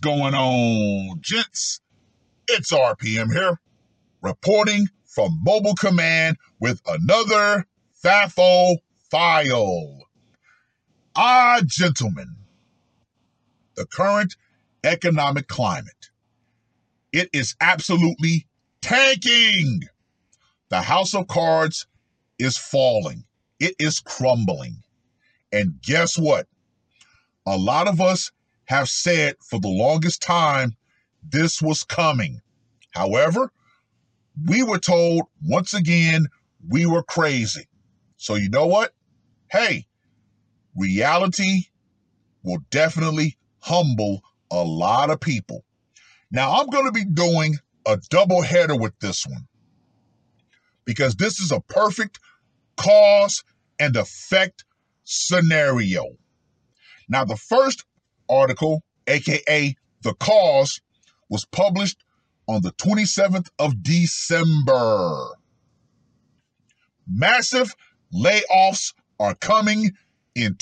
going on, gents? It's RPM here, reporting from Mobile Command with another FAFO file. Gentlemen, the current economic climate, it is absolutely tanking. The house of cards is falling. It is crumbling. And guess what? A lot of us have said for the longest time this was coming. However, we were told once again we were crazy. So you know what? Hey, reality will definitely humble a lot of people. Now, I'm going to be doing a double header with this one because this is a perfect cause and effect scenario. Now, the first article, aka The Cause, was published on the 27th of December. Massive layoffs are coming in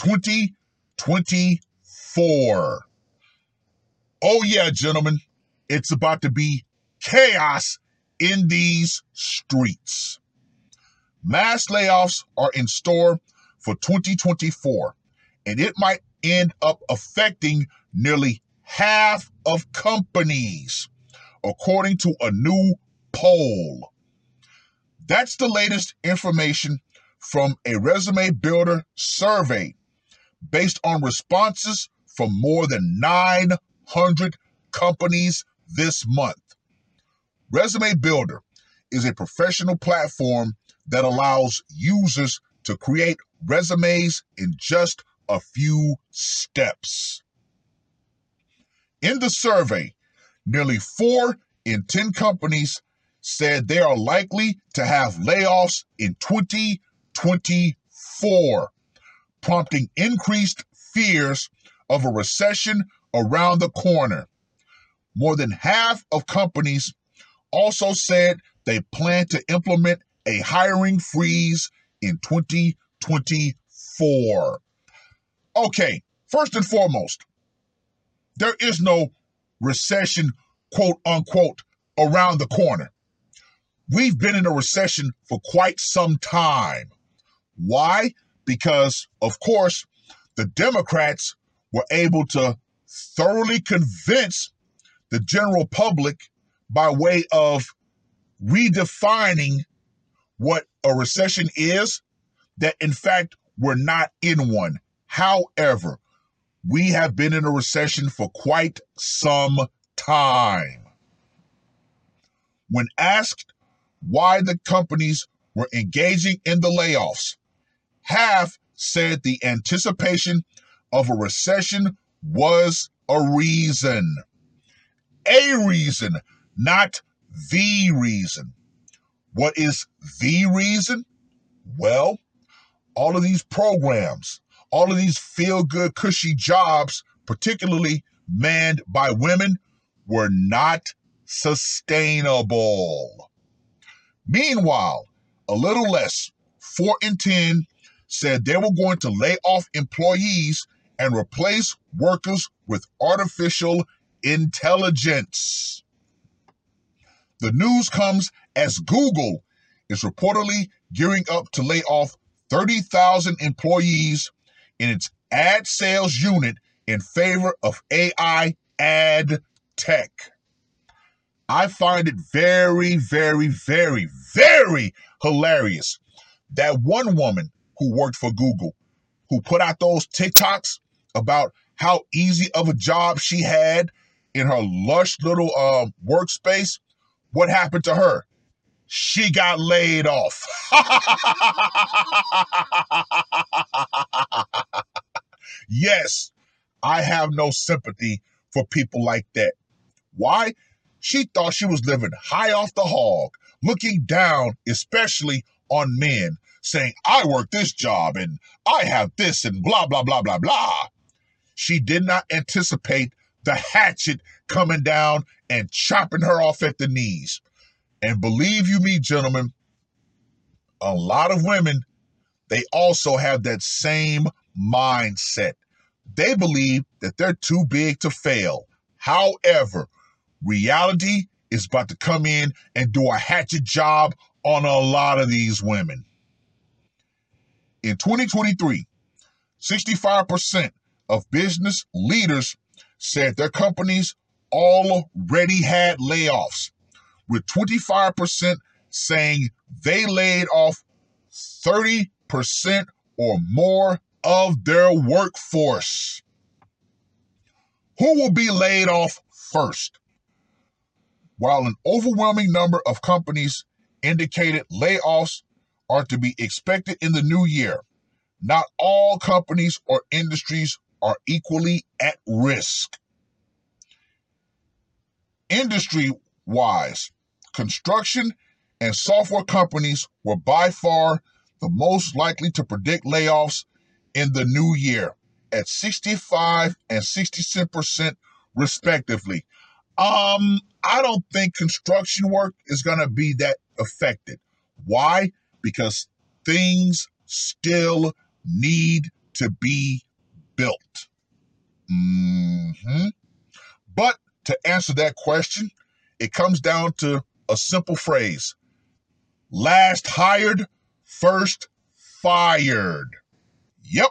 2024. Oh yeah, gentlemen, it's about to be chaos in these streets. Mass layoffs are in store for 2024, and it might end up affecting nearly half of companies, according to a new poll. That's the latest information from a Resume Builder survey based on responses from more than 900 companies this month. Resume Builder is a professional platform that allows users to create resumes in just a few steps. In the survey, nearly 4 in 10 companies said they are likely to have layoffs in 2024, prompting increased fears of a recession around the corner. More than half of companies also said they plan to implement a hiring freeze in 2024. Okay, first and foremost, there is no recession, quote unquote, around the corner. We've been in a recession for quite some time. Why? Because, of course, the Democrats were able to thoroughly convince the general public by way of redefining what a recession is, that in fact we're not in one. However, we have been in a recession for quite some time. When asked why the companies were engaging in the layoffs, half said the anticipation of a recession was a reason. A reason, not the reason. What is the reason? Well, all of these programs, all of these feel-good, cushy jobs, particularly manned by women, were not sustainable. Meanwhile, a little less, 4 in 10, said they were going to lay off employees and replace workers with artificial intelligence. The news comes as Google is reportedly gearing up to lay off 30,000 employees in its ad sales unit in favor of AI ad tech. I find it very, very, very, very hilarious that one woman who worked for Google, who put out those TikToks about how easy of a job she had in her lush little workspace, what happened to her? She got laid off. Yes, I have no sympathy for people like that. Why? She thought she was living high off the hog, looking down, especially on men, saying, I work this job and I have this and blah, blah, blah, blah, blah. She did not anticipate the hatchet coming down and chopping her off at the knees. And believe you me, gentlemen, a lot of women, they also have that same mindset. They believe that they're too big to fail. However, reality is about to come in and do a hatchet job on a lot of these women. In 2023, 65% of business leaders said their companies already had layoffs, with 25% saying they laid off 30% or more of their workforce. Who will be laid off first? While an overwhelming number of companies indicated layoffs are to be expected in the new year, not all companies or industries are equally at risk. Industry-wise, construction and software companies were by far the most likely to predict layoffs in the new year at 65 and 66% respectively. I don't think construction work is going to be that affected. Why? Because things still need to be built. But to answer that question, it comes down to a simple phrase. Last hired, first fired. Yep.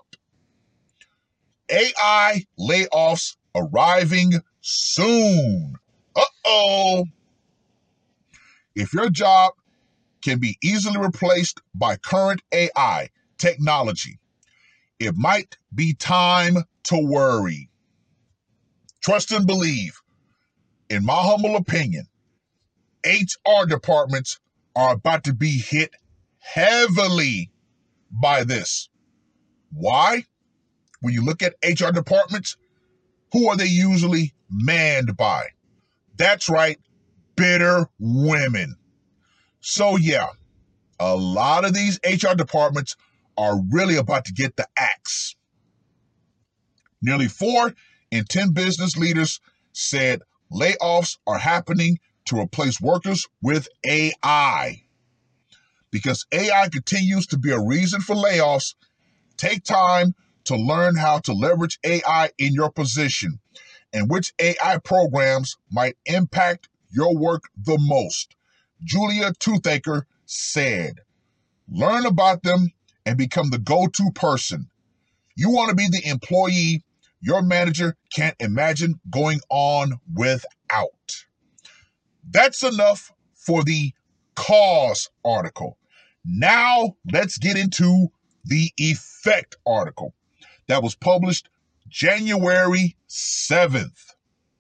AI layoffs arriving soon. Uh-oh. If your job can be easily replaced by current AI technology, it might be time to worry. Trust and believe. In my humble opinion, HR departments are about to be hit heavily by this. Why? When you look at HR departments, who are they usually manned by? That's right, bitter women. So yeah, a lot of these HR departments are really about to get the axe. Nearly 4 in 10 business leaders said layoffs are happening to replace workers with AI. Because AI continues to be a reason for layoffs, take time to learn how to leverage AI in your position and which AI programs might impact your work the most. Julia Toothaker said, learn about them and become the go-to person. You want to be the employee your manager can't imagine going on without. That's enough for the cause article. Now let's get into the effect article that was published January 7th.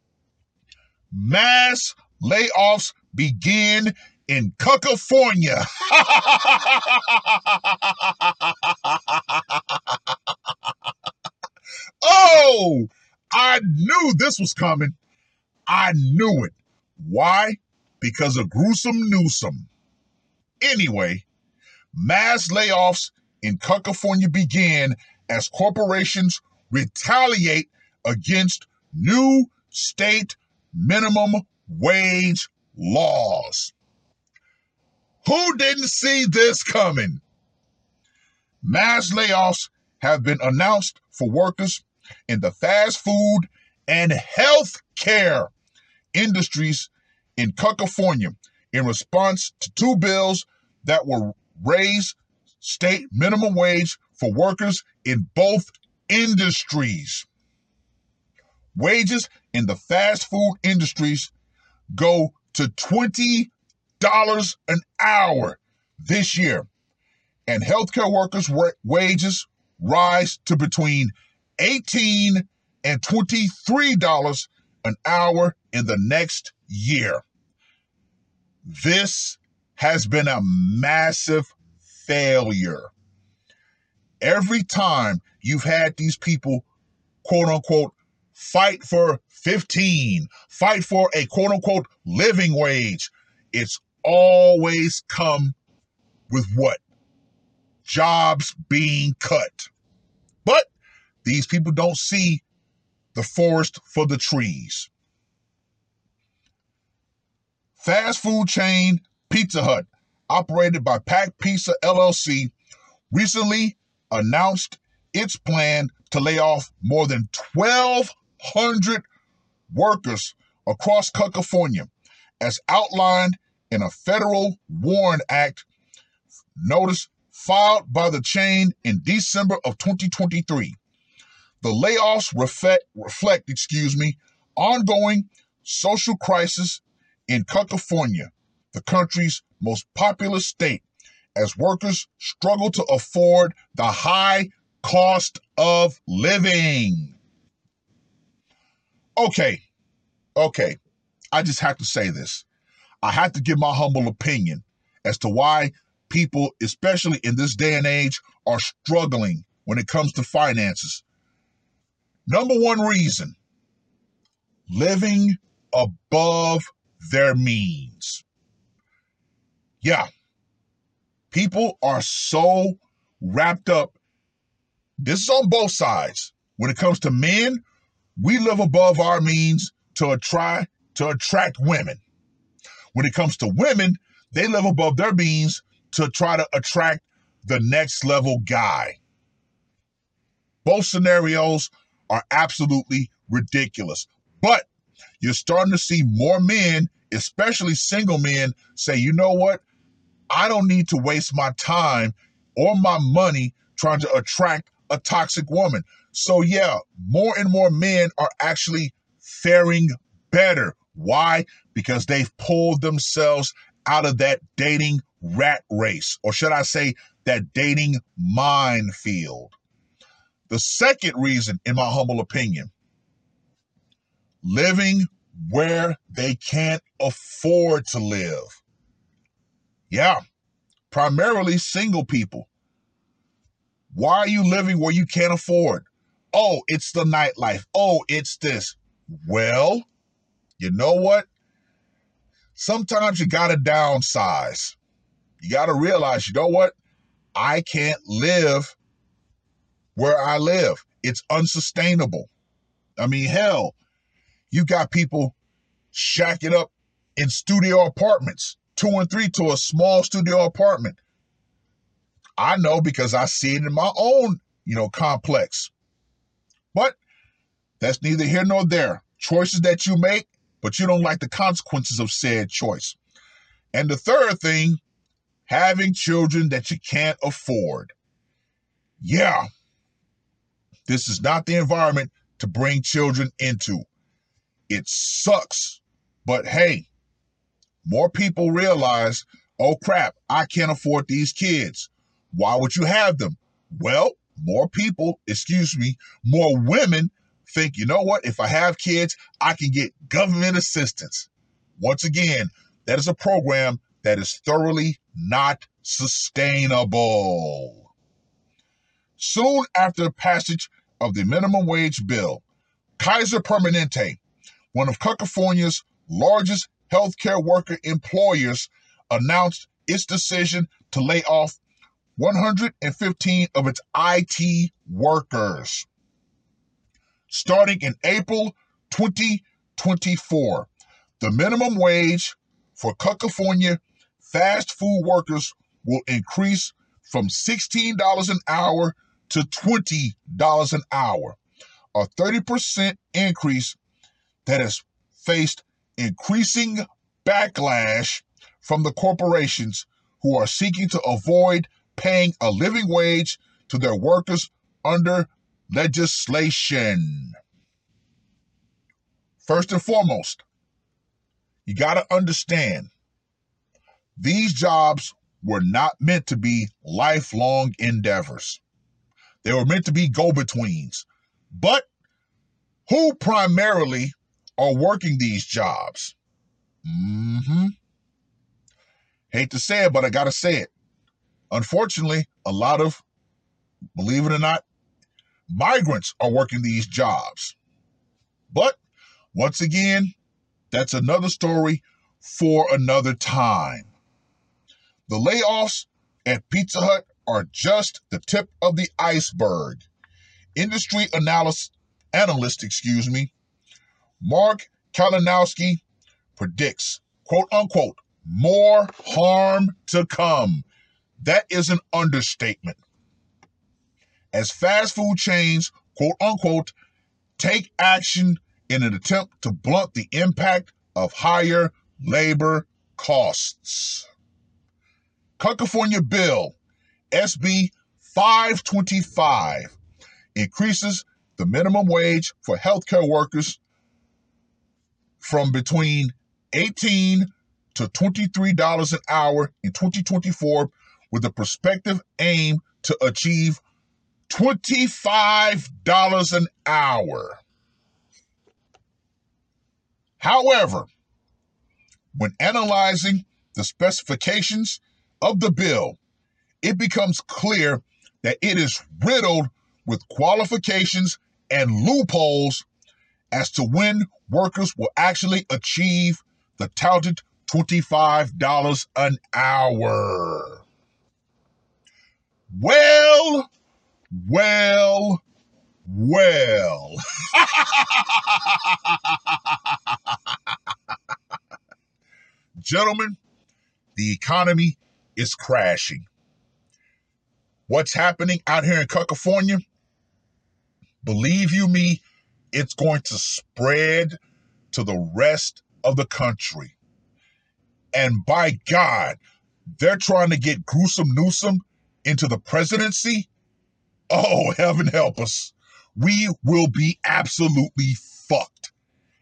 Mass layoffs begin in California. Oh, I knew this was coming. I knew it. Why? Because of Gruesome Newsom. Anyway, mass layoffs in California began as corporations retaliate against new state minimum wage laws. Who didn't see this coming? Mass layoffs have been announced for workers in the fast food and health care industries in California in response to 2 bills that will raise state minimum wage for workers in both industries. Wages in the fast food industries go to $20 an hour this year, and healthcare workers' wages rise to between $18 and $23 an hour in the next year. This has been a massive failure. Every time you've had these people, quote unquote, fight for 15, fight for a quote unquote living wage, it's always come with what? Jobs being cut. But these people don't see the forest for the trees. Fast food chain Pizza Hut, operated by Pack Pizza LLC, recently announced its plan to lay off more than 1,200 workers across California, as outlined in a federal WARN Act notice filed by the chain in December of 2023. The layoffs reflect ongoing social crisis in California, the country's most populous state, as workers struggle to afford the high cost of living. Okay, I just have to say this. I have to give my humble opinion as to why people, especially in this day and age, are struggling when it comes to finances. Number one reason, living above their means. Yeah, people are so wrapped up. This is on both sides. When it comes to men, we live above our means to attract women. When it comes to women, they live above their means to try to attract the next level guy. Both scenarios are absolutely ridiculous. But you're starting to see more men, especially single men, say, you know what? I don't need to waste my time or my money trying to attract a toxic woman. So yeah, more and more men are actually faring better. Why? Because they've pulled themselves out of that dating rat race, or should I say that dating minefield. The second reason, in my humble opinion, living where they can't afford to live. Yeah, primarily single people. Why are you living where you can't afford? Oh, it's the nightlife. Oh, it's this. Well, you know what? Sometimes you got to downsize. You got to realize, you know what? I can't live where I live. It's unsustainable. I mean, hell, you got people shacking up in studio apartments, 2 and 3 to a small studio apartment. I know because I see it in my own, complex. But that's neither here nor there. Choices that you make, but you don't like the consequences of said choice. And the third thing, having children that you can't afford. Yeah, this is not the environment to bring children into. It sucks. But hey, more people realize, oh crap, I can't afford these kids. Why would you have them? Well, more women think, you know what, if I have kids, I can get government assistance. Once again, that is a program that is thoroughly not sustainable. Soon after the passage of the minimum wage bill, Kaiser Permanente, one of California's largest healthcare worker employers, announced its decision to lay off 115 of its IT workers. Starting in April 2024, the minimum wage for California fast food workers will increase from $16 an hour to $20 an hour, a 30% increase that has faced increasing backlash from the corporations who are seeking to avoid paying a living wage to their workers under legislation. First and foremost, you got to understand, these jobs were not meant to be lifelong endeavors. They were meant to be go-betweens. But who primarily are working these jobs? Hate to say it, but I got to say it. Unfortunately, a lot of, believe it or not, migrants are working these jobs. But once again, that's another story for another time. The layoffs at Pizza Hut are just the tip of the iceberg. Industry analyst, Mark Kalinowski predicts, quote unquote, more harm to come. That is an understatement. As fast food chains, quote unquote, take action in an attempt to blunt the impact of higher labor costs. California Bill SB 525 increases the minimum wage for healthcare workers from between $18 to $23 an hour in 2024 with a prospective aim to achieve $25 an hour. However, when analyzing the specifications of the bill, it becomes clear that it is riddled with qualifications and loopholes as to when workers will actually achieve the touted $25 an hour. Well. Gentlemen, the economy is crashing. What's happening out here in California? Believe you me, it's going to spread to the rest of the country. And by God, they're trying to get Gruesome Newsom into the presidency. Oh, heaven help us. We will be absolutely fucked.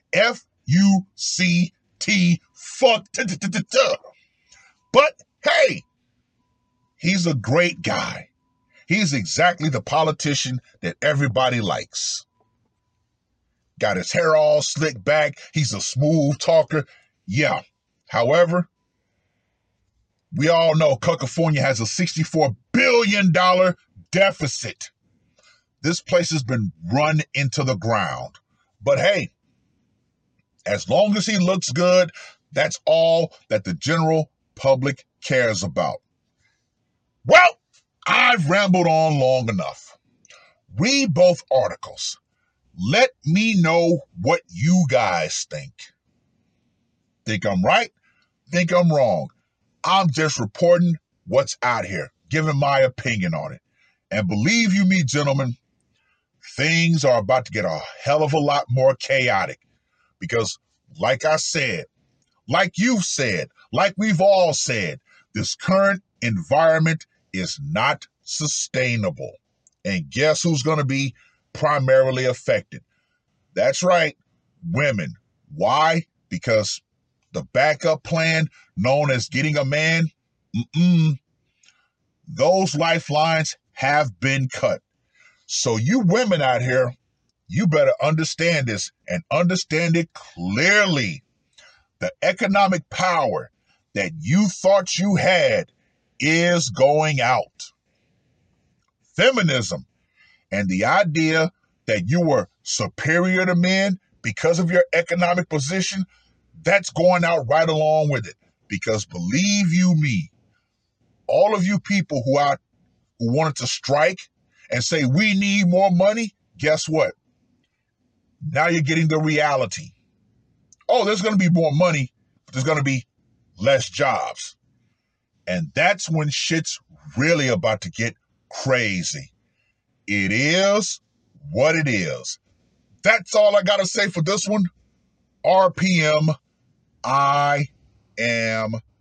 F-U-C-T, fucked. But hey, he's a great guy. He's exactly the politician that everybody likes. Got his hair all slicked back. He's a smooth talker. Yeah. However, we all know California has a $64 billion deficit. This place has been run into the ground. But hey, as long as he looks good, that's all that the general public cares about. Well, I've rambled on long enough. Read both articles. Let me know what you guys think. Think I'm right? Think I'm wrong? I'm just reporting what's out here, giving my opinion on it. And believe you me, gentlemen, things are about to get a hell of a lot more chaotic. Because, like I said, like you've said, like we've all said, this current environment is not sustainable. And guess who's going to be primarily affected? That's right, women. Why? Because the backup plan known as getting a man, those lifelines have been cut. So you women out here, you better understand this and understand it clearly. The economic power that you thought you had is going out. Feminism and the idea that you were superior to men because of your economic position, that's going out right along with it. Because believe you me, all of you people who wanted to strike and say we need more money, guess what? Now you're getting the reality. Oh, there's going to be more money, but there's going to be less jobs. And that's when shit's really about to get crazy. It is what it is. That's all I got to say for this one. RPM, I am